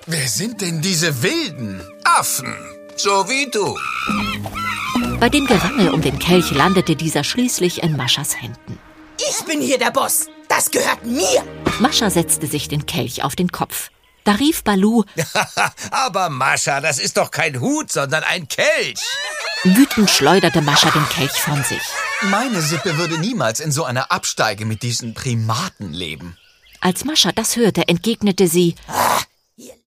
Wer sind denn diese wilden Affen? So wie du. Bei dem Gerangel um den Kelch landete dieser schließlich in Maschas Händen. Ich bin hier der Boss. Das gehört mir. Mascha setzte sich den Kelch auf den Kopf. Da rief Balu: Aber Mascha, das ist doch kein Hut, sondern ein Kelch. Wütend schleuderte Mascha den Kelch von sich. Meine Sippe würde niemals in so einer Absteige mit diesen Primaten leben. Als Mascha das hörte, entgegnete sie: